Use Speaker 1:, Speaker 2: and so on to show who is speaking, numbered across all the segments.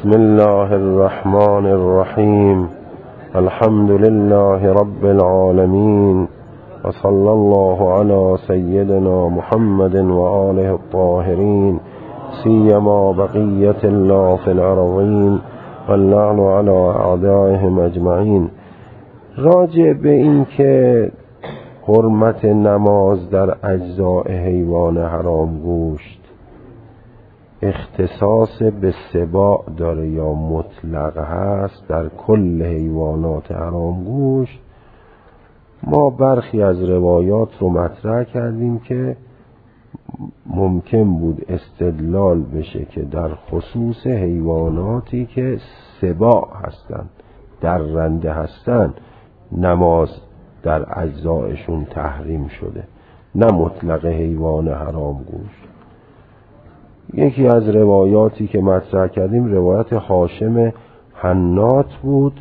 Speaker 1: بسم الله الرحمن الرحیم. الحمد لله رب العالمین و صلی الله علی سیدنا محمد و آله الطاهرین سیما بقیت الله فی الارضین و اللعن علی اعدائهم اجمعین. راجع به این که حرمت نماز در اجزاء حیوان حرام گوشت اختصاص به سباع داره یا مطلق هست در کل حیوانات حرام گوشت، ما برخی از روایات رو مطرح کردیم که ممکن بود استدلال بشه که در خصوص حیواناتی که سباع هستند، درنده هستند، نماز در اجزایشون تحریم شده، نه مطلق حیوان حرام گوشت. یکی از روایاتی که مطرح کردیم روایت هاشم حنات بود: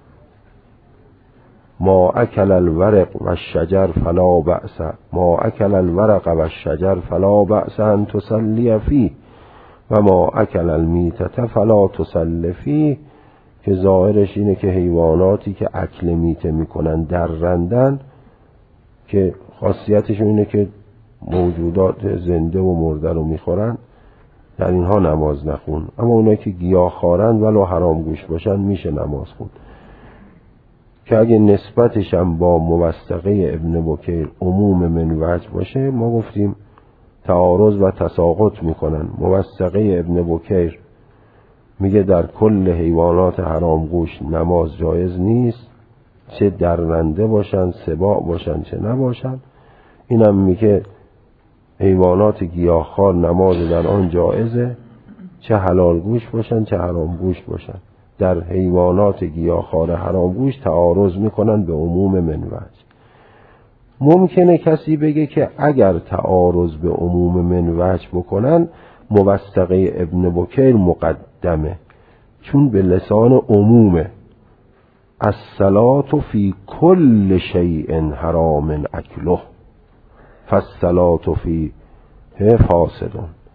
Speaker 1: ما اکل الورق و الشجر فلا بأس، ما اکل الورق و الشجر فلا بأس ان تصلی فیه و ما اکل المیتة فلا تصلی فیه، که ظاهرش اینه که حیواناتی که اکل میته میکنن در رندن، که خاصیتشون اینه که موجودات زنده و مرده رو میخورن، در اینها نماز نخون. اما اونایی که گیاهخوارن ولو حرام گوشت باشن میشه نماز خون، که اگه نسبتش هم با موثقه ابن بکیر عموم من وجه باشه ما گفتیم تعارض و تساقط میکنن. موثقه ابن بکیر میگه در کل حیوانات حرام گوشت نماز جایز نیست، چه درنده باشن، سباع باشن، چه نباشن. اینم میگه حیوانات گیاهخوار نماز در آن جایزه، چه حلال گوشت باشن چه حرام گوشت باشن. در حیوانات گیاهخوار حرام گوشت تعارض میکنن به عموم من وجه. ممکنه کسی بگه که اگر تعارض به عموم من وجه بکنن موثقه ابن بکیر مقدمه، چون به لسان عمومه: الصلاة فی کل شیء حرام اکله فالصلاة فیه فاسد.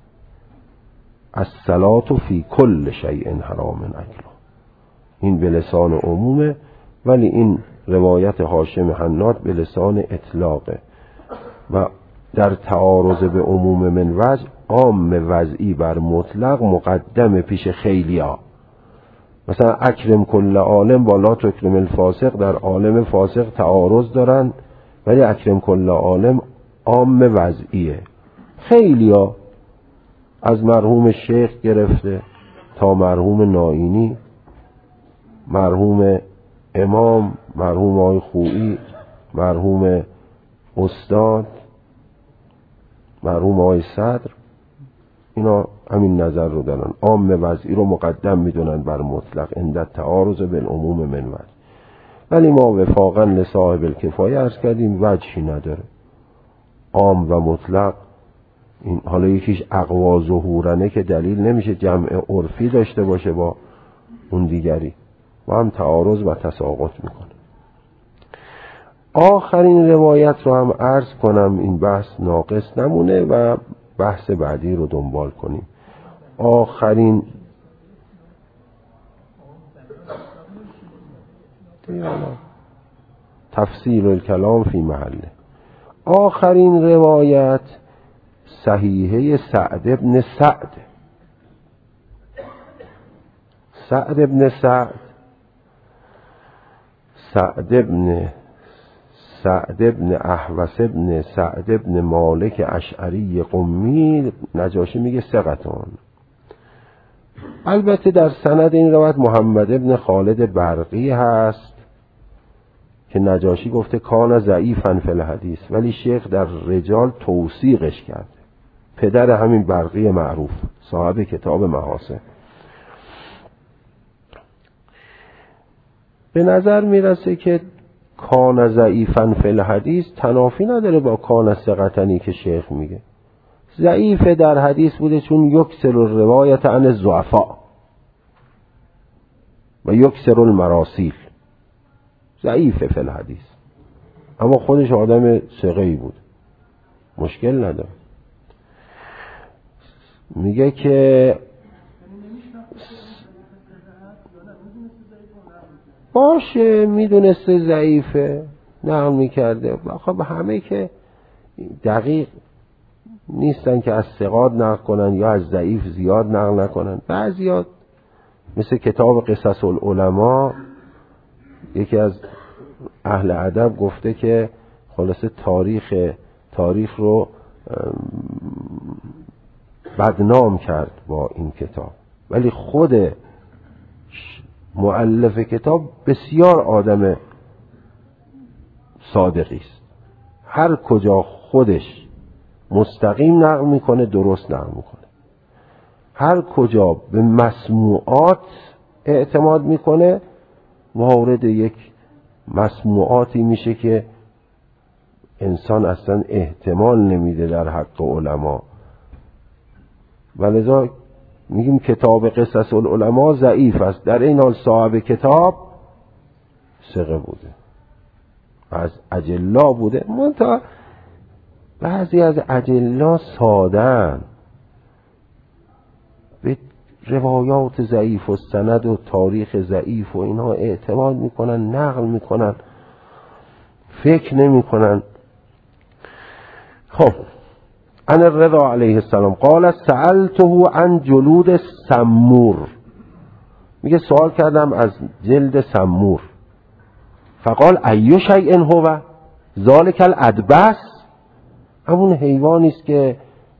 Speaker 1: الصلاة فی کل شیء حرام اکله، این به لسان عمومه، ولی این روایت هاشم حنات به لسان اطلاقه و در تعارض به عموم من وجه عام وضعی بر مطلق مقدم پیش خیلیا. مثلا اکرم کل عالم با لا تکرم الفاسق، در عالم فاسق تعارض دارن، ولی اکرم کل عالم عام وضعیه. خیلیا از مرحوم شیخ گرفته تا مرحوم نائینی، مرحوم امام، مرحوم آقای خویی، مرحوم استاد، مرحوم آقای صدر، اینا همین نظر رو دارن، عام وضعی رو مقدم میدونن بر مطلق عند تعارض بالعموم من وجه. ولی ما وفاقا لصاحب الکفایه عرض کردیم وجهی نداره عام و مطلق. این حالا یکیش اقوا ظهورنه که دلیل نمیشه جمع عرفی داشته باشه با اون دیگری، و هم تعارض و تساقط میکنه. آخرین روایت رو هم عرض کنم، این بحث ناقص نمونه و بحث بعدی رو دنبال کنیم. آخرین تفسیر الکلام فی محله. آخرین روایت صحیحه سعد ابن سعد. سعد ابن سعد، سعد ابن احوس ابن سعد ابن مالک اشعری قمی، نجاشی میگه ثقتان. البته در سند این روایت محمد ابن خالد برقی هست که نجاشی گفته کان ضعیفا فی الحدیث، ولی شیخ در رجال توثیقش کرده. پدر همین برقی معروف صاحب کتاب محاسن. به نظر میرسه که کان ضعیفا فی الحدیث تنافی نداره با کان ثقتنی که شیخ میگه. ضعیف در حدیث بوده چون یکسر الروایت عن الضعفاء و یکسر المراسیل، ضعیف فی الحدیث، اما خودش آدم ثقه‌ای بود، مشکل نداره. میگه که باشه میدونسته ضعیفه نقل میکرده. خب همه که دقیق نیستن که از ثقات نقل کنن یا از ضعیف زیاد نقل نکنن. بعضیات مثل کتاب قصص العلماء یکی از اهل ادب گفته که خلاصه تاریخ رو بدنام کرد با این کتاب، ولی خود مؤلف کتاب بسیار آدم صادقی است. هر کجا خودش مستقیم نقل میکنه درست نقل میکنه، هر کجا به مسموعات اعتماد میکنه وارد یک مسموعاتی میشه که انسان اصلا احتمال نمیده در حق علما. ولذا میگیم کتاب قصص العلماء ضعیف است، در این حال صاحب کتاب ثقه بوده، از اجلا بوده. منتها بعضی از اجلا سادن به روایات ضعیف و سند و تاریخ ضعیف و اینها اعتماد میکنن، نقل میکنن، فکر نمیکنن. خب عن الرضا علیه السلام قال سألته عن جلود سمور، میگه سوال کردم از جلد سمور. فقال ای شیء هو ذلک الادبس، همون حیوانی است که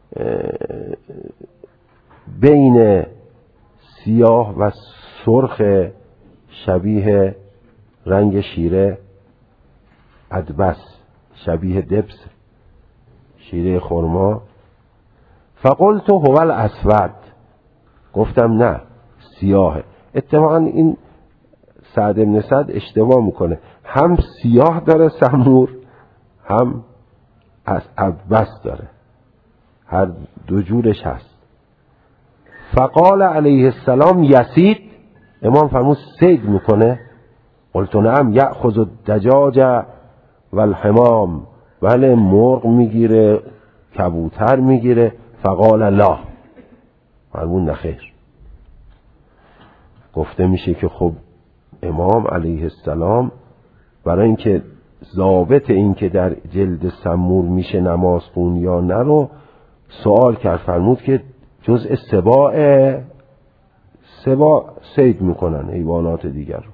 Speaker 1: بین سیاه و سرخ شبیه رنگ شیره، ادبس شبیه دبس شیره خرما. فقلت هو الاسود، گفتم نه سیاهه. اتفاقا این سعد بن سعد اشتباه میکنه، هم سیاه داره سمور هم از ادبس داره، هر دو جورش هست. فقال علیه السلام یسید، امام فرمود سید میکنه. قلت نعم یأخذ الدجاج والحمام، بله مرغ میگیره کبوتر میگیره. فقال لا، فرمود نخیر. گفته میشه که خب امام علیه السلام برای اینکه ضابط این که در جلد سمور میشه نماز خون یا نه رو سوال کرد، فرمود که جزء سبا صید میکنن حیوانات دیگر رو.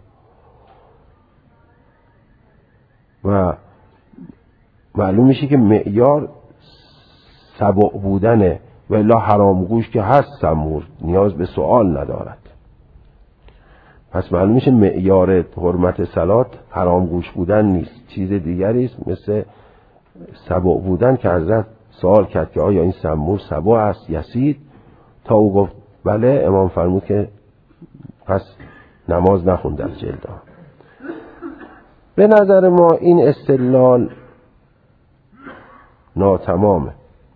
Speaker 1: و معلوم میشه که معیار سبع بودنه، و الا حرامگوش که هست سمور نیاز به سوال ندارد. پس معلوم میشه معیار حرمت صلات حرامگوش بودن نیست، چیز دیگری است مثل سبع بودن که حضرت سوال کرد که آیا این سمور سبع است یسید؟ تا او گفت بله، امام فرمود که پس نماز نخون در جلد. به نظر ما این استدلال ناتمامه.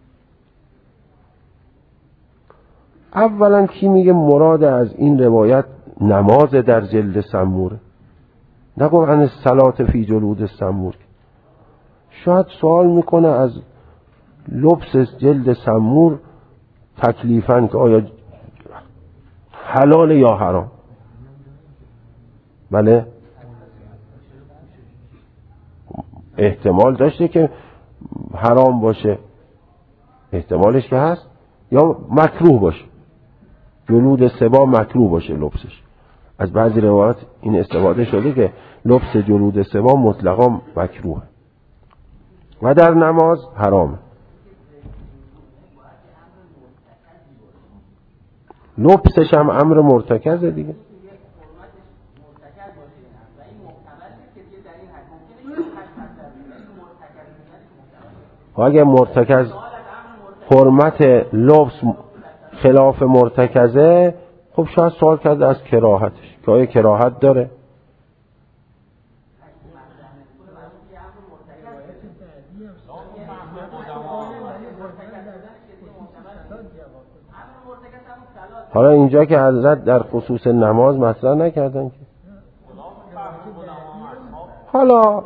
Speaker 1: اولا کی میگه مراد از این روایت نماز در جلد سموره؟ نگو عن الصلاة فی جلود سمور. شاید سوال میکنه از لبس جلد سمور تکلیفاً که آیا حلال یا حرام. بله احتمال داشته که حرام باشه، احتمالش که هست، یا مکروه باشه، جلود سبا مکروه باشه لبسش. از بعضی روایات این استفاده شده که لبس جلود سبا مطلقا مکروه و در نماز حرامه. لبسش هم امر مرتکزه دیگه. اگه مرتکز حرمت لبس خلاف مرتکزه، خب شاید سوال کرده از کراهتش که آیا کراهت داره. حالا اینجا که حضرت در خصوص نماز مطرح نکردن که، حالا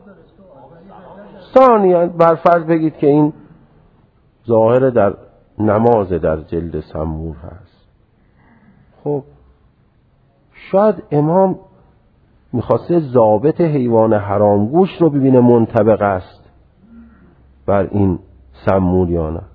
Speaker 1: ثانیاً بر فرض بگید که این ظاهر در نماز در جلد سمور هست، خب شاید امام میخواسته ضابط حیوان حرامگوش رو ببینه منطبق است بر این سمور یا نه.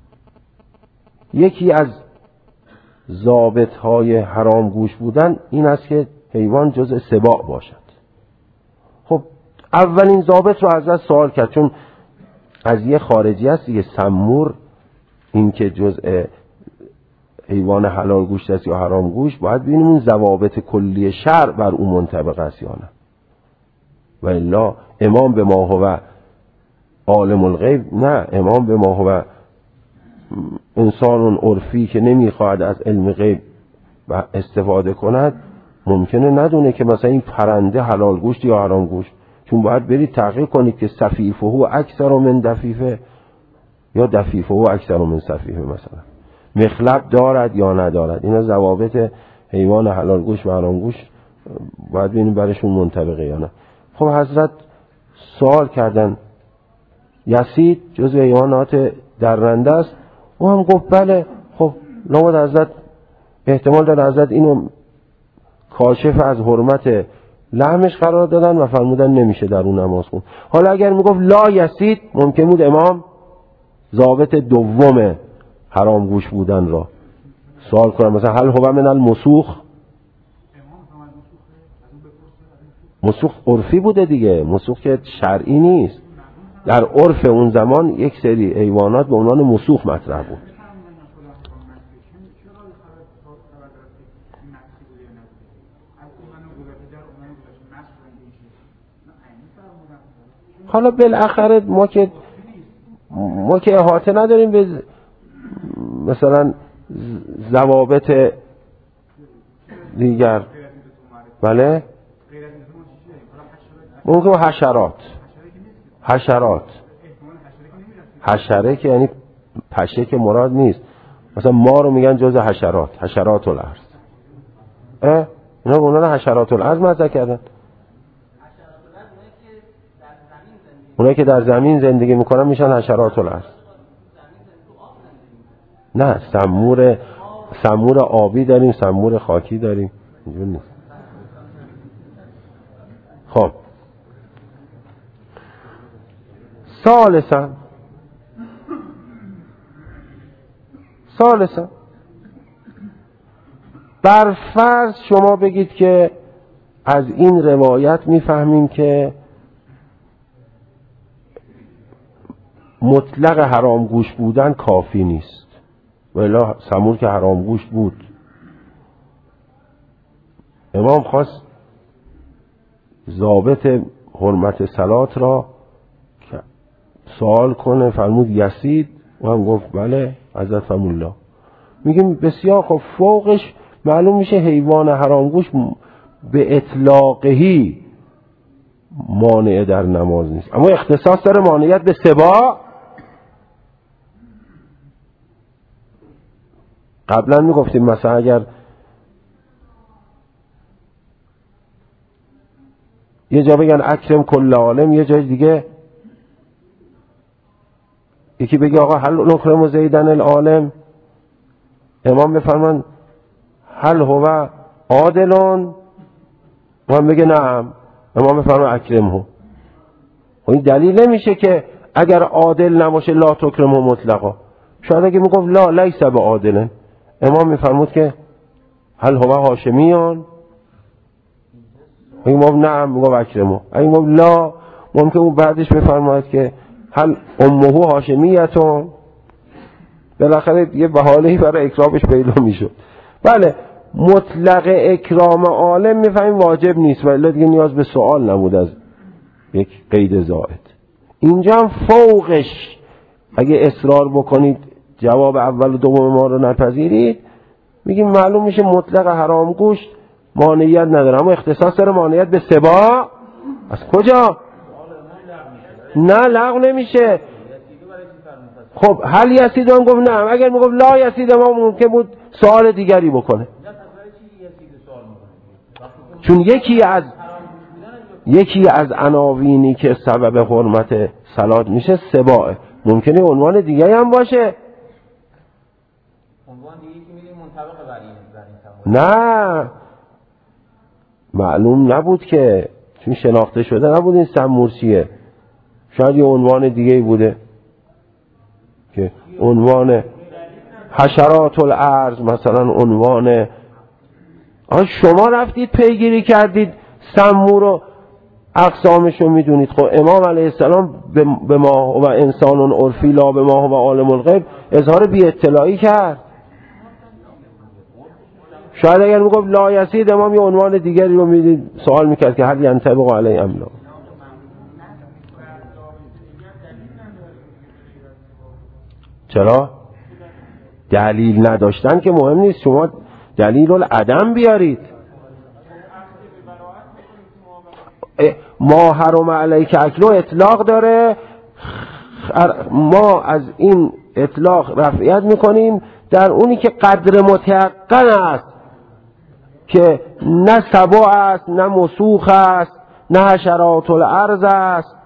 Speaker 1: یکی از ضابط‌های حرامگوش بودن این است که حیوان جزء سباع باشد. خب اولین ضابط رو ازش سوال کرد، چون قضیه خارجی است دیگه. سمور این که جزء حیوان حلال گوشت است یا حرام گوشت، باید ببینیم اون ضوابط کلی شرع بر اون منطبق است یا نه. و الا امام به ما هو عالم الغیب، نه، امام به ما هو انسان عرفی که نمیخواهد از علم غیب استفاده کند، ممکنه ندونه که مثلا این پرنده حلال گوشت یا حرام گوشت، چون باید برید تحقیق کنید که سفیفه و اکثر من دفیفه یا دفیفه و اکثر من سفیفه، مثلا مخلب دارد یا ندارد. اینا ضوابط حیوان حلال گوشت و حرام گوشت باید ببینیم برشون منطبقه یا نه. خب حضرت سوال کردن یسید جزو حیوانات درنده است، او هم گفت بله. خب لابد حضرت احتمال داره حضرت اینو کاشف از حرمت لحمش قرار دادن و فرمودن نمیشه در اون نماز خون. حالا اگر میگفت لا یسید، ممکن بود امام ضابط دوم حرام گوش بودن را سوال کنم، مثلا هل هو من المسوخ. مسوخ عرفی بوده دیگه، مسوخ که شرعی نیست. در عرف اون زمان یک سری حیوانات به عنوان مسوخ مطرح بود. حالا بالاخره ما که احاطه نداریم به مثلا ضوابط دیگر. بله ممکن حشره که یعنی پشه که مراد نیست. مثلا ما رو میگن جز حشرات الارض. اینا به عنوان حشرات الارض مطرح کردن. اونایی که در زمین زندگی میکنن میشن حشرات الارض. نه، سمور آبی داریم، سمور خاکی داریم، اینجور نیست. خب ثالثا بر فرض شما بگید که از این روایت میفهمیم که مطلق حرام گوش بودن کافی نیست، ولی سمور که حرام گوش بود. امام خواست ضابط حرمت صلات را سوال کنه، فرمود یسید، و هم گفت بله. حضرت فرمود میگیم بسیار خب. فوقش معلوم میشه حیوان حرام گوش به اطلاقهی مانع در نماز نیست، اما اختصاص داره مانعیت به سباع. قبلا میگفتیم مثلا اگر یه جا بگن اکرم کل عالم، یه جای دیگه یکی بگه آقا هل نکرم زیدن العالم، امام بفرمان هل هو عادلون، و هم بگه نعم، امام بفرمان اکرمه. و این دلیل نمیشه که اگر عادل نباشه لا تکرمه مطلقا. شاید اگه میگفت لا لیس به عادلن، امام میفرمود که هل هو هاشمیان، اگه میگفت نعم میگفت اکرمه، اگه میگفت لا ممکن اون بعدش بفرماید که هل امه هاشمیتون. بالاخره یه بهانه‌ای برای اکرامش پیدا میشد. بله مطلق اکرام عالم میفهمیم واجب نیست، ولی دیگه نیاز به سوال نبود از یک قید زائد. اینجا هم فوقش اگه اصرار بکنید جواب اول و دوم ما رو نپذیرید، میگیم معلوم میشه مطلق حرام گوشت مانعیت نداره، اما اختصاص داره مانعیت به سباع. از کجا؟ نه لغو نمیشه. خب هل یسید هم گفت نه، اگر میگفت لا یسید ما ممکن بود سوال دیگری بکنه، چون یکی از عناوینی که سبب حرمت صلات میشه سباع، ممکنه عنوان دیگری هم باشه. نه معلوم نبود که، چون شناخته شده نبود این سمورچیه. شاید یه عنوان دیگه بوده که عنوان حشرات الارض مثلا عنوان. شما رفتید پیگیری کردید سمور و اقسامش رو میدونید. خب امام علیه السلام به ما و انسان عرفی لا به ما و عالم الغیب اظهار بی اطلاعی کرد. شاید اگر میگفت لا یسید امام یه عنوان دیگری رو میدید سوال میکرد که هل ینطبق علیه ام لا. چرا؟ دلیل نداشتن که مهم نیست، شما دلیل العدم بیارید. ما حرم علیک اکلو اطلاق داره، ما از این اطلاق رفعیت میکنیم در اونی که قدر متیقن است که نه سبع است نه مسوخ است نه حشرات الارض است.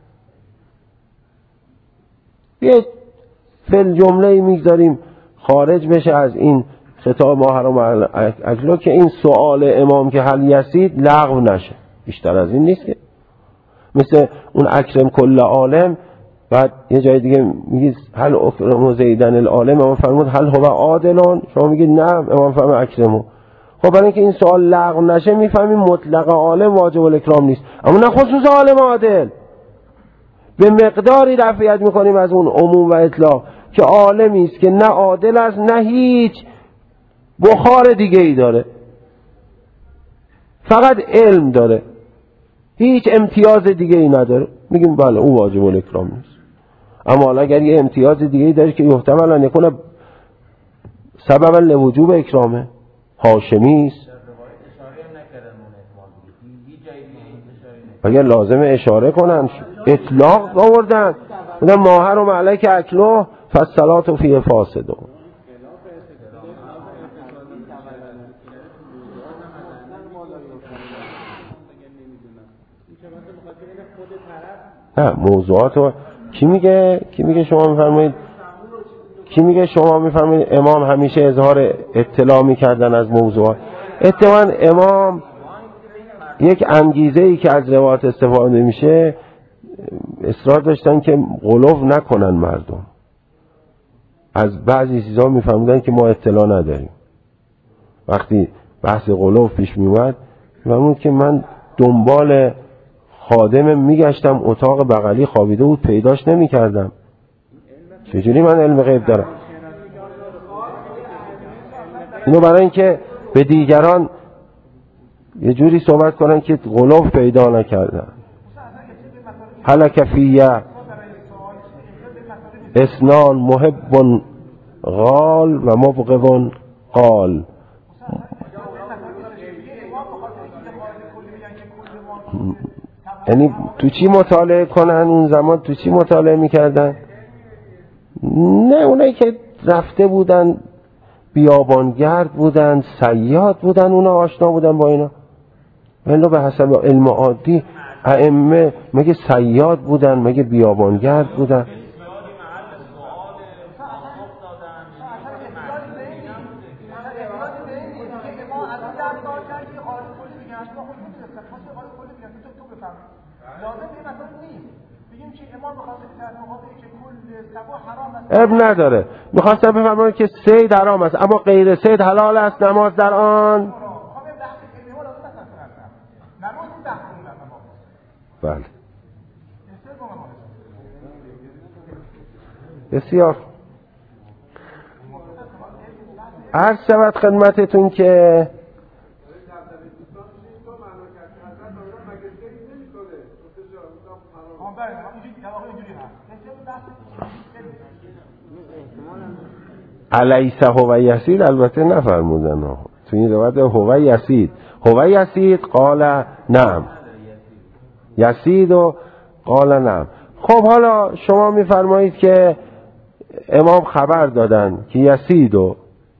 Speaker 1: یه فل جمله میگذاریم خارج بشه از این خطاب ما حرم اکلو که این سؤال امام که هل یسید لغو نشه. بیشتر از این نیست که مثل اون اکرم کل عالم. بعد یه جای دیگه میگید هل اکرم زیدن العالم، امام فرمود هل هو عادلون، شما میگید نه، امام فرمود اکرمو. خب برای اینکه این سوال لغو نشه میفهمیم مطلق عالم واجب الاکرام نیست، اما نه خصوص عالم عادل. به مقداری رفعیت میکنیم از اون عموم و اطلاق که عالمی است که نه عادل است نه هیچ بخار دیگه ای داره، فقط علم داره، هیچ امتیاز دیگه ای نداره، میگیم بله او واجب الاکرام نیست. اما حالا اگر یه امتیاز دیگه ای داره که یحتمل ان یکون سببا لوجوب اکرامه، هاشمی است، اگر لازم اشاره کنن اطلاق آوردن بودن ما حرم علیک اکلو فالصلاة فیه فاسده. نه موضوعات رو کی میگه شما میفرمایید؟ کی میگه شما میفرمایید امام همیشه اظهار اطلاع میکردن از موضوعات؟ اتفاقا امام یک انگیزه ای که از روایات استفاده میشه اصرار داشتن که غلو نکنن مردم. از بعضی چیزا میفهمیدن که ما اطلاع نداریم. وقتی بحث غلو پیش میومد میفهمون که من دنبال خادم میگشتم، اتاق بغلی خوابیده بود پیداش نمیکردم، چجوری من علم غیب دارم؟ اینو برای اینکه به دیگران یه جوری صحبت کنن که غلو پیدا نکردن. هلک فیه اسنان محب غال و مبغض قال. یعنی تو چی مطالعه کنن اون زمان؟ تو چی مطالعه میکردن؟ نه اونایی که رفته بودن بیابانگرد بودن، صیاد بودن، اونا آشنا بودن با اینا. ولی به حسب علم عادی ائمه مگه صیاد بودن مگه بیابانگرد بودن؟ اب نداره. میخواستم بفهمم که صید حرام است اما غیر صید حلال است، نماز در آن. بله بسیار. عرض شود خدمتتون که الیس هو یسید البته نفرمودن، تو این روایت هو یسید، هو یسید قال نعم، یسید و قال نعم. خب حالا شما میفرمایید که امام خبر دادن که یسید و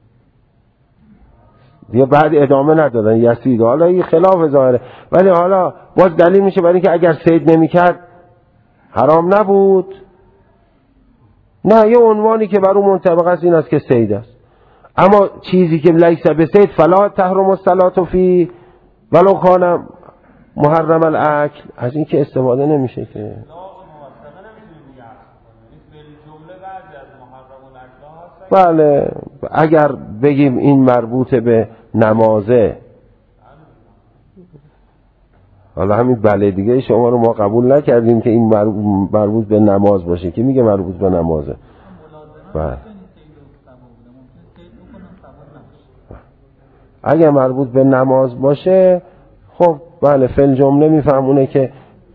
Speaker 1: دیگه بعد ادامه ندادن یسید و حالا این خلاف ظاهره، ولی حالا باز دلیل میشه برای اینکه اگر صید نمیکرد حرام نبود. نه یه عنوانی که بر اون منطبق است این است که صید است، اما چیزی که لیس به صید فلا تحرم الصلاة فی ولو کان محرم الاکل، از این که استفاده نمیشه که. بله اگر بگیم این مربوط به نمازه، حالا همین بله دیگه شما رو ما قبول نکردیم که این مربوط به نماز باشه، که میگه مربوط به نمازه. بله اگر مربوط به نماز باشه خب بله فعل جمله میفهمونه که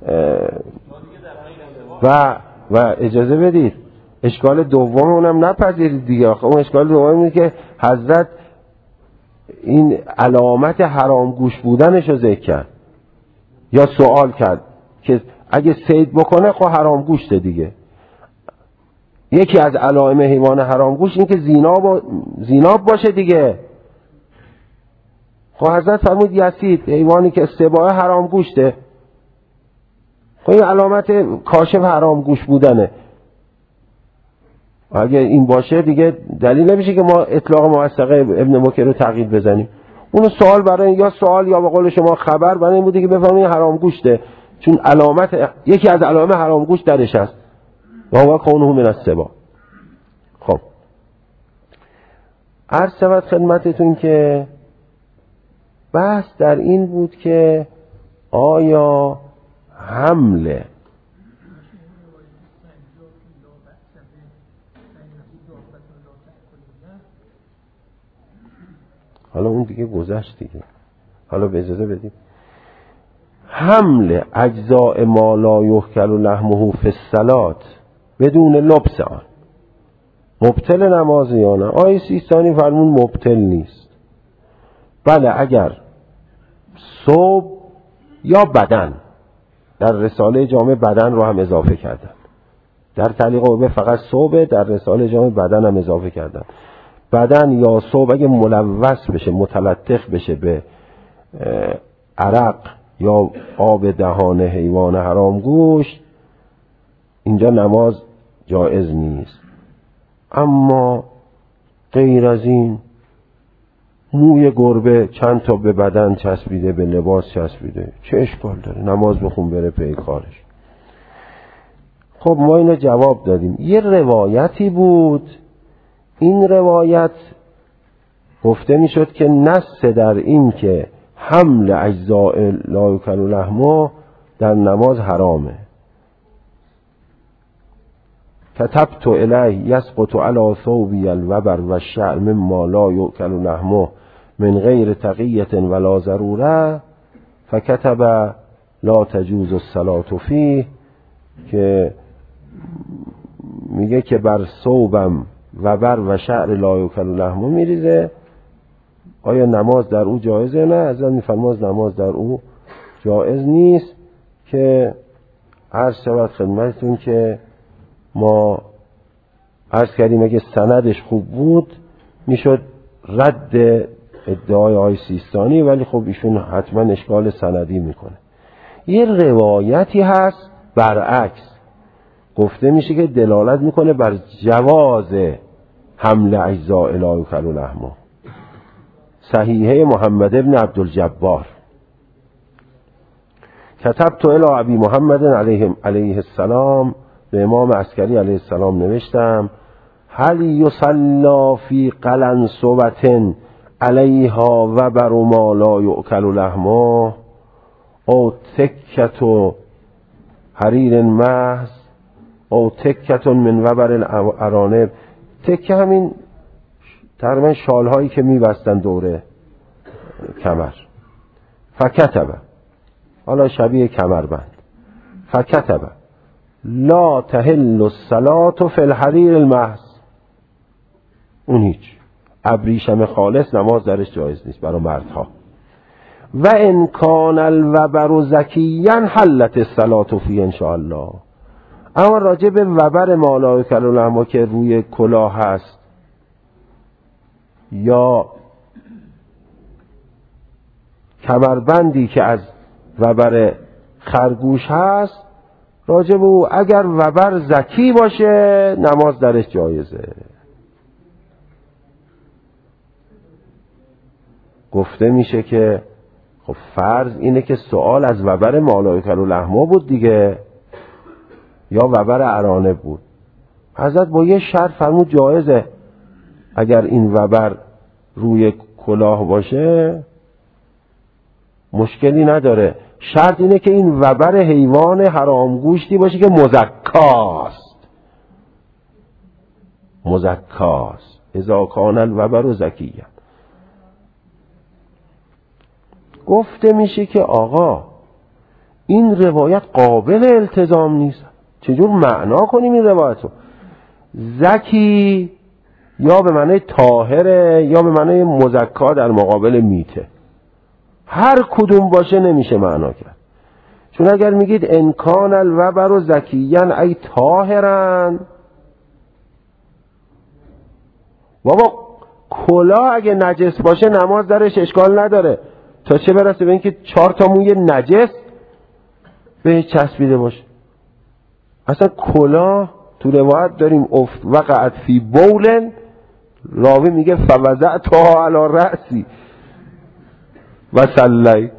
Speaker 1: و اجازه بدید اشکال دوم اونم نپذیرید دیگه. آخه اون اشکال دوم اینه که حضرت این علامت حرام گوش بودنش رو ذکر کرد یا سوال کرد که اگه صید بکنه خب حرام گوشته دیگه. یکی از علائم حیوان حرام گوش این که زیناب باشه دیگه. خب حضرت فرمود یسید، حیوانی که سباع حرام گوشته، خب این علامت کاشف حرام گوش بودنه. اگه این باشه دیگه دلیل نمیشه که ما اطلاق موثقه ابن مکر رو تغییر بزنیم. اون سوال برای یا سوال یا به قول شما خبر برای این بوده که بفهمید حرام گوشته، چون علامت یکی از علائم حرام گوشت درش هست و هو کونه من السباع. خب عرض شود خدمتتون که بحث در این بود که آیا حمله حالا اون دیگه گذشت دیگه، حالا به اجازه بدید حمل اجزاء ما لا یؤکل لحمه فی الصلاة بدون لبس آن مبطل نماز یا نه؟ آیه سیستانی فرمون مبطل نیست. بله اگر ثوب یا بدن، در رساله جامع بدن رو هم اضافه کردن، در تعلیق به فقط ثوب، در رساله جامع بدن هم اضافه کردن. بدن یا ثوب اگه ملوث بشه، متلطخ بشه به عرق یا آب دهان حیوان حرام گوشت، اینجا نماز جایز نیست. اما غیر از این موی گربه چند تا به بدن چسبیده، به لباس چسبیده، چه اشکال داره؟ نماز بخون بره پی کارش. خب ما اینو جواب دادیم. یه روایتی بود، این روایت گفته میشد که نص در این که حمل اجزاء لا یؤکل لحمه در نماز حرامه. كتبت الیه یسقط علی ثوبی الوبر و الشعر مما لا یؤکل لحمه من غیر تقیة ولا ضروره فكتب لا تجوز الصلاة فیه، که میگه که بر ثوبم وبر و شعر لا یؤکل لحمه میریزه، آیا نماز در او جایزه؟ نه، از این فرماز نماز در او جایز نیست. که عرض شود خدمتتون که ما عرض کردیم اگه سندش خوب بود میشد رد ادعای آقای سیستانی، ولی خب ایشون حتما اشکال سندی میکنه. یه روایتی هست برعکس، گفته میشه که دلالت میکنه بر جواز حمل اجزاء لا یؤکل لحمه، صحیحه محمد ابن عبدالجبار. كتبت الی ابی محمد علیه السلام، به امام عسکری علیه السلام نوشتم هل یصلی فی قلنسوة علیها وبر ما لا یؤکل لحمه او تکة حریر محض او تکة من وبر الارانب. تکه همین تقریبا شال هایی که میبستن دوره کمر. فکتبه، حالا شبیه کمربند. فکتبه لا تحل الصلاة فی الحریر المحض، اون هیچ ابریشم خالص نماز درش جایز نیست برای مردها. و ان کان الوبر زکیا حلت الصلاة فی ان شاء الله. اما راجع به وبر ما لا یؤکل لحمه که روی کلاه هست یا کمربندی که از وبر خرگوش هست، راجع به او اگر وبر زکی باشه نماز درش جایزه. گفته میشه که خب فرض اینه که سوال از وبر ما لا یؤکل لحمه بود دیگه، یا وبر ارانب بود. حضرت با یه شرط فرمود جایزه اگر این وبر روی کلاه باشه مشکلی نداره، شرط اینه که این وبر حیوان حرام گوشتی باشه که مزکاست. اذا کان الوبر زکیًا. گفته میشه که آقا این روایت قابل التزام نیست، چجور معنا کنیم این روایت رو؟ زکی یا به معنی طاهره یا به معنی مزکا در مقابل میته، هر کدوم باشه نمیشه معنا کرد. چون اگر میگید انکان الوبر زکیًا ای طاهرن، بابا کلاه اگه نجس باشه نماز درش اشکال نداره، تا چه برسه به اینکه 4 تا موی نجس به چسبیده باشه. اصلا کلاه تو روایت داریم وقعت فی بول، راوی میگه فوضعتها علی رأسی و صلیت.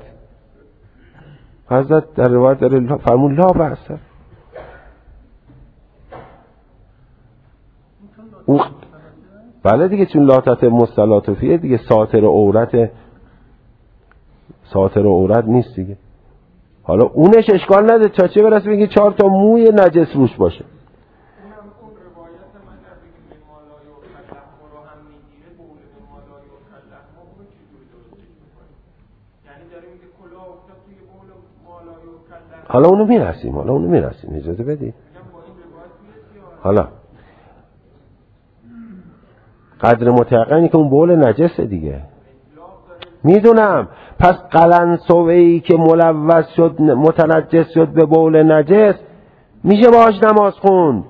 Speaker 1: حضرت در روایت داره فرمون لا بأس. بله دیگه، چون لا تتم الصلاة فیه دیگه، ساتر عورت نیست دیگه. حالا اونش اشکال نداره تا چه برسه بگی 4 تا موی نجس روش باشه. حالا اونو میرسیم اجازه بدید. حالا قدر متيقنی که اون بول نجسه دیگه، میدونم. پس قلنسوه‌ای که ملوث شد متنجس شد به بول نجس میشه باهاش نماز خوند.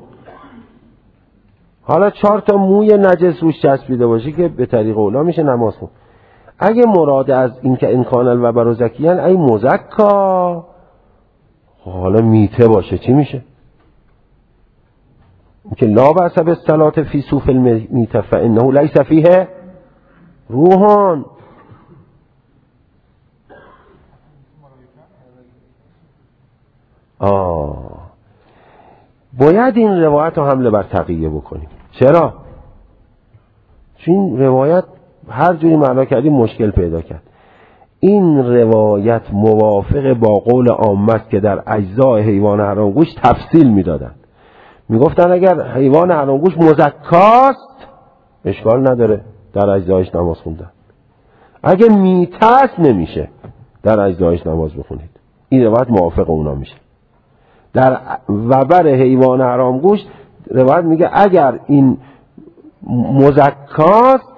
Speaker 1: حالا 4 تا موی نجس روش چسبیده باشه که به طریق اولا میشه نماز خوند. اگه مراد از این که انکان الوبر زکیًا ای مزکا، حالا میته باشه چی میشه؟ که لا بأس بالصلاة فی صوف المیته فانه لیس فیه روح. باید این روایت رو حمله بر تقیه بکنیم. چرا؟ چون این روایت هر جوری معنا کردیم مشکل پیدا کرد. این روایت موافق با قول عامه است که در اجزای حیوان حرامگوش تفصیل میدادن. میگفتن اگر حیوان حرامگوش مزکاست اشکال نداره در اجزایش نماز خوندن، اگه میتاست نمیشه در اجزایش نماز بخونید. این روایت موافق اونا میشه. در وبر حیوان حرامگوش روایت میگه اگر این مزکاست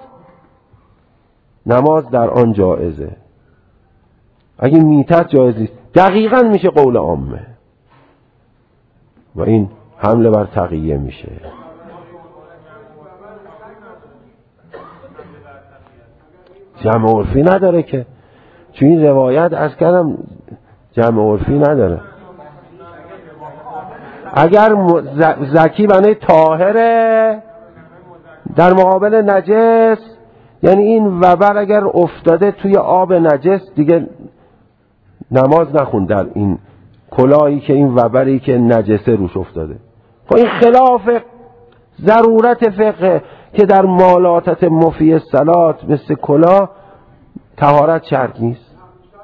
Speaker 1: نماز در آن جایزه، اگه میتاست جایز نیست. دقیقاً میشه قول عامه و این حمله بر تقیه میشه. جمع عرفی نداره که، چون این روایت از کردم جمع عرفی نداره. اگر زکی بنای طاهره در مقابل نجس، یعنی این وبر اگر افتاده توی آب نجس دیگه نماز نخون در این کلاهی که این وبری که نجسه روش افتاده. خب این خلاف ضرورت فقه که در مالاتت مفی الصلات مثل کلاه طهارت شرط نیست.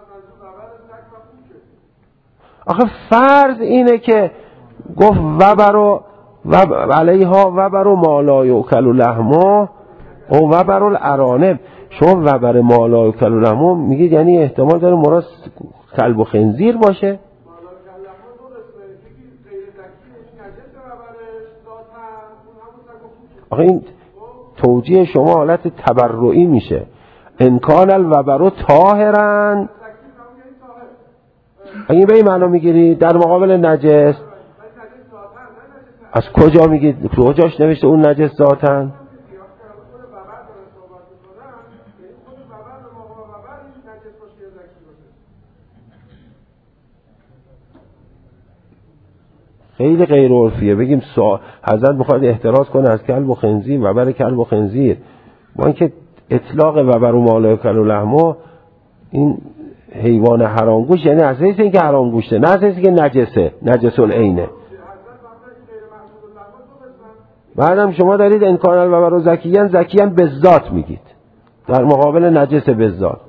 Speaker 1: آخه فرض اینه که گفت وبر علیها وبر ما لا یؤکل لحمه او وبر الارانب. شما وبر ما لا یؤکل لحمه میگید یعنی احتمال داره مراد کلب و خنزیر باشه. آخه این توجیه شما حالت تبرعی میشه. انکان الوبر طاهرن، اگه به این معنا میگیری در مقابل نجس، از کجا میگید؟ کجاش نوشته اون نجس ذاتن؟ خیلی غیر عرفیه بگیم حضرت میخواد احتراز کنه از کلب و خنزیر، وبر کلب و خنزیر. ما اینکه اطلاق وبر و ما لا یؤکل لحمه این حیوان حرام گوشت یعنی از حیث اینکه حرام گوشته، نه از حیث اینکه نجسه، نجس العینه. بعدم شما دارید انکان الوبر زکیان، زکیان به ذات میگید در مقابل نجس به ذات.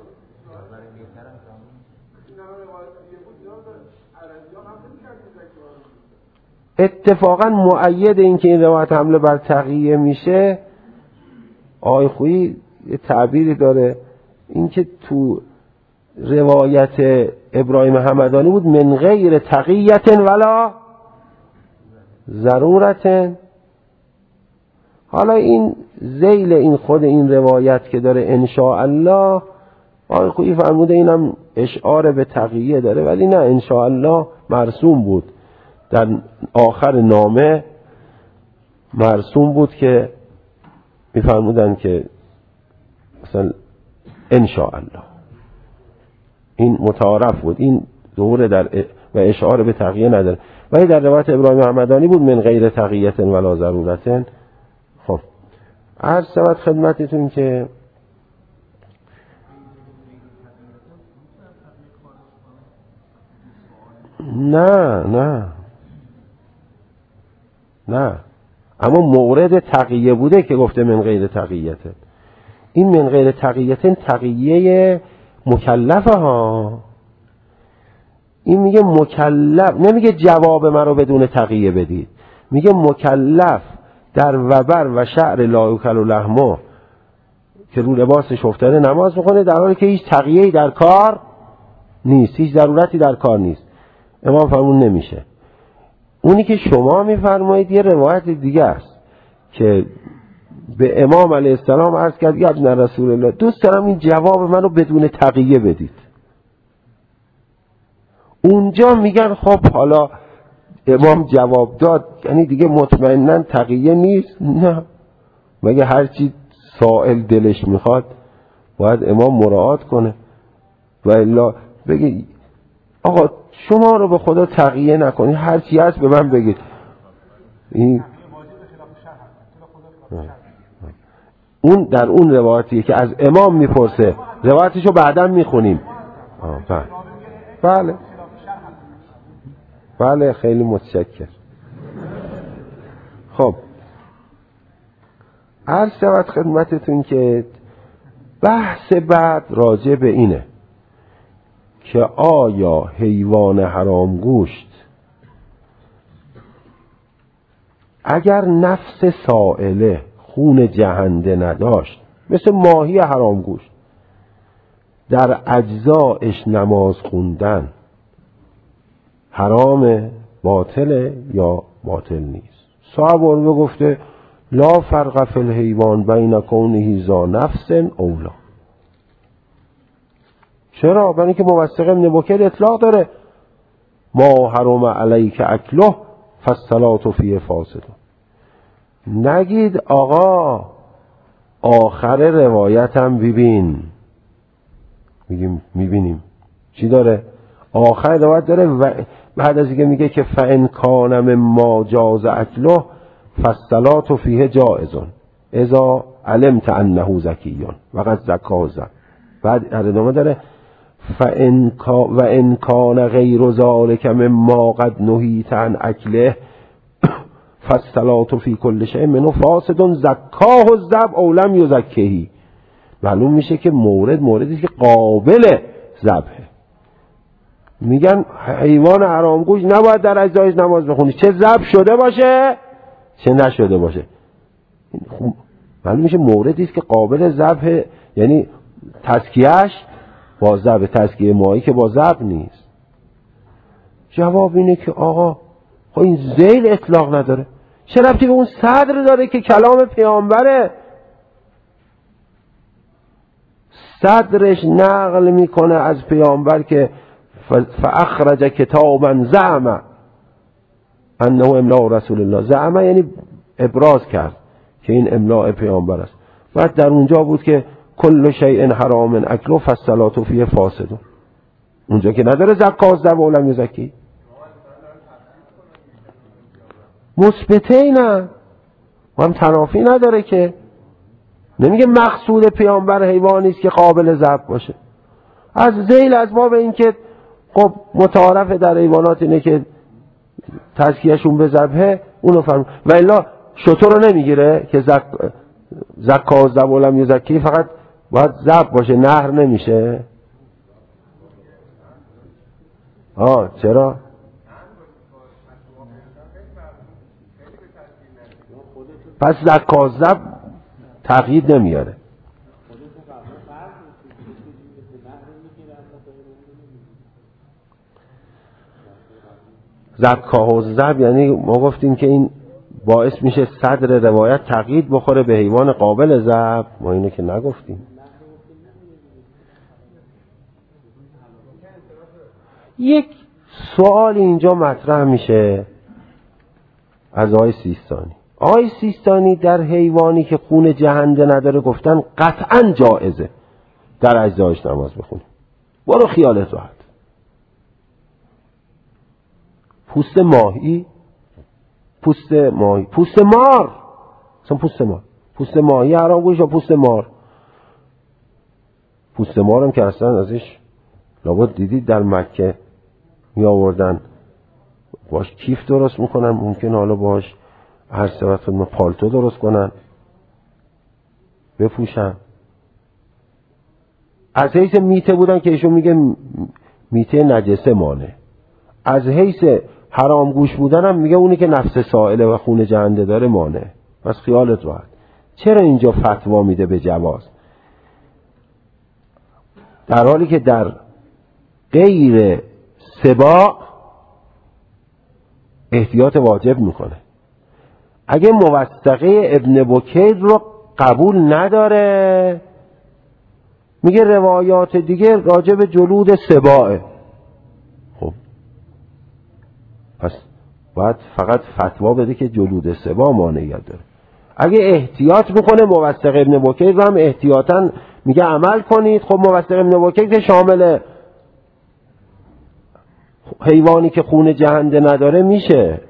Speaker 1: اتفاقا مؤید این که این روایت حمله بر تقیه میشه، آقای خویی یه تعبیری داره، این که تو روایت ابراهیم همدانی بود من غیر تقییت ولا ضرورت. حالا این ذیل این خود این روایت که داره انشاءالله، آقای خویی فرموده اینم اشعار به تقیه داره، ولی نه، انشاءالله مرسوم بود در آخر نامه، مرسوم بود که میفرمودن که مثلا انشاءالله، این متعارف بود، این ظهور در و اشعار به تقیه نداره. ولی در روایت ابراهیم همدانی بود من غیر تقییت ولا ضرورت. خب عرض شود خدمتتون که نه اما مورد تقیه بوده که گفته من غیر تقییت. این من غیر تقییت تقیه مکلفه ها. این میگه مکلف، نمیگه جواب من رو بدون تقیه بدید، میگه مکلف در وبر و شعر لا یوکل و لحمه که رو لباسش افتاده نماز میکنه در حالی که هیچ تقیه‌ای در کار نیست، هیچ ضرورتی در کار نیست. امام فرمون نمیشه. اونی که شما میفرمایید یه روایت دیگه است که به امام علیه السلام عرض کرد یا ابن رسول الله دوست دارم این جواب منو بدون تقیه بدید. اونجا میگن خب حالا امام جواب داد یعنی دیگه مطمئناً تقیه نیست. نه، مگه هرچی سائل دلش میخواد باید امام مراعات کنه و الا بگه آقا شما رو به خدا تقیه نکنید، هرچی هست به من بگید. این اون در اون روایتیه که از امام میپرسه، روایتشو بعدا میخونیم. بله خیلی متشکر. خب عرض شود خدمتتون که بحث بعد راجع به اینه که آیا حیوان حرام گوشت اگر نفس سائله خون جهنده نداشت، مثل ماهی حرام گوشت، در اجزایش نماز خوندن حرام باطله یا باطل نیست؟ صاحب علمه گفته لا فرق فی الحیوان بین کونه ذا نفس اولا. چرا؟ برای اینکه موثق ابن بکر اطلاق داره ما حرم علیک اکله فالصلاة فیه فاسده. نگید آقا آخر روایتم ببین. میبینیم چی داره آخر روایت داره و بعد از اینکه میگه که فان کان مما جاز اکله فالصلاة فیه جائزون اذا علمت انه زکیون وقد زکازه. بعد ادامه داره و ان کان غیر ذلک مما قد نهیت عن اکله فالصلاة فی کل شیء منه فاسد زکاه الذبح او لم یزکه. معلوم میشه که موردی که قابل ذبحه. میگن حیوان حرام گوشت نباید در اجزایش نماز بخونی، چه ذبح شده باشه چه نشده باشه. معلوم میشه موردی است که قابل ذبح، یعنی تزکیهش با ذبح، تزکیه ماهی که با ذبح نیست. جواب اینه که آقا خب این ذیل اطلاق نداره، چه ربطی به اون صدر داره که کلام پیامبره؟ صدرش نقل میکنه از پیامبر که فاخرج کتابا زعم انه املاء رسول الله. زعم یعنی ابراز کرد که این املاء پیامبر است. بعد در اونجا بود که کل شیء حرام اکله فالصلاة فیه فاسد. اونجا که نداره زکات ذبح و لم یزکی. مثبته نه و هم تنافی نداره که نمیگه مقصود پیامبر حیوانی است که قابل ذبح باشه. از ذیل از باب این که خب متعارف در حیوانات اینه که تزکیهشون به ذبحه، اونو فرمود. و الا شتر رو نمیگیره که زکا و ذبح لم یزکی فقط باید ذبح باشه، نهر نمیشه. چرا؟ پس زکا و ذبح تقیید نمیاره. زکا و ذبح یعنی ما گفتیم که این باعث میشه صدر روایت تقیید بخوره به حیوان قابل ذبح. ما اینو که نگفتیم. یک سوال اینجا مطرح میشه از آقای سیستانی. آقای سیستانی در حیوانی که خون جهنده نداره گفتن قطعا جائزه در اجزایش نماز بخونیم. برو خیالت راحت. پوست ماهی، پوست مار، اصلا پوست ماهی حرام گوش، یا پوست مار هم که اصلا ازش لابد دیدید در مکه می آوردن باش کیف درست میکنن، ممکن حالا باش هر سبت خود پالتو درست کنن بپوشن. از حیث میته بودن که ایشون میگه میته نجسه مانه. از حیث حرام گوش بودن هم میگه اونی که نفس سائله و خون جهنده داره مانه. پس خیالت راحت. چرا اینجا فتوا میده به جواز در حالی که در غیر سباع احتیاط واجب میکنه؟ اگه موثقه ابن بکیر رو قبول نداره میگه روایات دیگه راجع به جلود سباعه. خب پس باید فقط فتوا بده که جلود سباع مانعیت داره. اگه احتیاط میکنه موثق ابن بکیر رو هم احتیاطاً میگه عمل کنید. خب موثق ابن بکیر که شامل حیوانی که خون جهنده نداره میشه.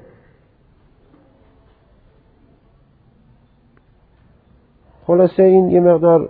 Speaker 1: خلاصه این یه مقدار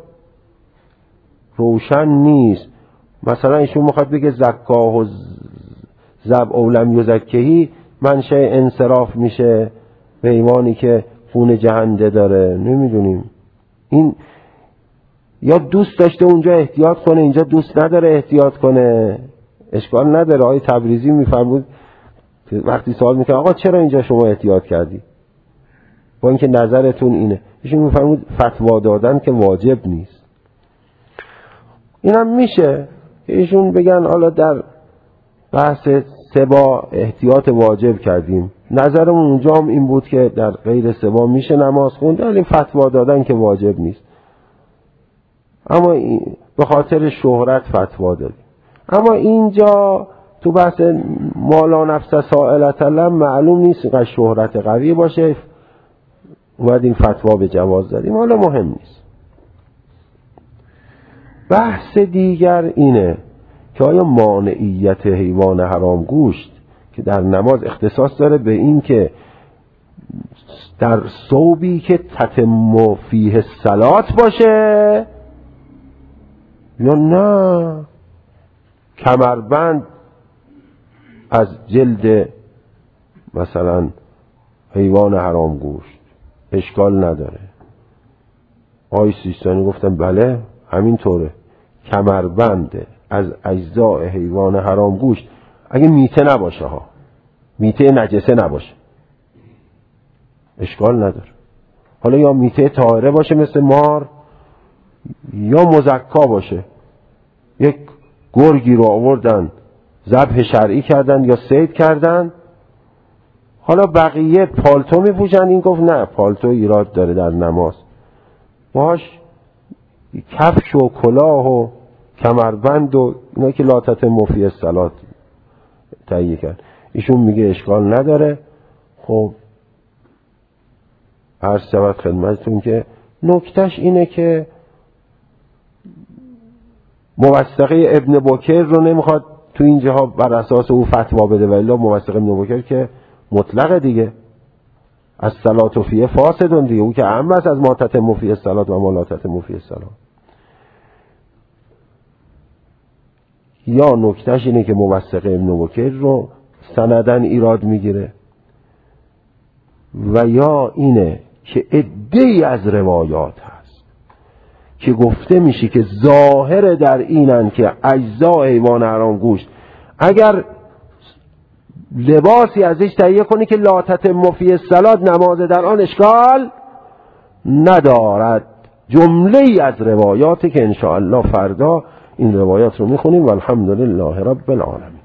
Speaker 1: روشن نیست. مثلا ایشون میخواد بگه زکا و ذبح لم یزکهی منشأ انصراف میشه به حیوانی که خون جهنده داره. نمیدونیم این یا دوست داشته اونجا احتیاط کنه اینجا دوست نداره احتیاط کنه. اشکال نداره. آقای تبریزی میفرمود وقتی سوال میکنه آقا چرا اینجا شما احتیاط کردی با اینکه نظرتون اینه، ایشون میفرمود فتوا دادن که واجب نیست. اینم میشه که ایشون بگن حالا در بحث سبا احتیاط واجب کردیم، نظرمون اونجا هم این بود که در غیر سبا میشه نماز خوند، ولی فتوا دادن که واجب نیست. اما به خاطر شهرت فتوا دادیم. اما اینجا تو بحث مالا نفس سائلت لم معلوم نیست که شهرت قوی باشه، اومدیم فتوا به جواز دادیم. حالا مهم نیست. بحث دیگر اینه که آیا مانعیت حیوان حرام گوشت که در نماز اختصاص داره به این که در ثوبی که تتم فیه صلات باشه یا نه کمربند از جلد مثلا حیوان حرام گوشت اشکال نداره؟ آقای سیستانی گفتن بله همین طوره. کمربند از اجزاء حیوان حرام گوشت اگه میته نباشه ها، میته نجسه نباشه اشکال نداره. حالا یا میته طاهره باشه مثل مار یا مزکا باشه. یک گرگی رو آوردن ذبح شرعی کردن یا صید کردن، حالا بقیه پالتو میپوشن، این گفت نه پالتو ایراد داره در نماز، باش کفش و کلاه و کمربند و اینا که لا تتم فیه الصلات تهیه کرد. ایشون میگه اشکال نداره. خب عرض شود خدمتتون که نکتهش اینه که موثقه ابن بکر رو نمیخواد تو این جاها بر اساس او فتوا بده، ولی موثقه ابن بکر که مطلقه دیگه، از صلات فیه فاسدون دیگه، او که اهم است از ما تتم فیه الصلات و ما لا تتم فیه الصلات. یا نکتهش اینه که موثق ابن بکیر رو سندن ایراد میگیره، و یا اینه که عده‌ای از روایات هست که گفته میشه که ظاهر در اینن که اجزاء حیوان حرام گوشت اگر لباسی ازش تهیه کنی که لا تتم فی الصلاة، نماز در آن اشکال ندارد. جمله ای از روایاتی که انشاءالله فردا این روایات رو میخونیم و الحمدلله رب العالمین.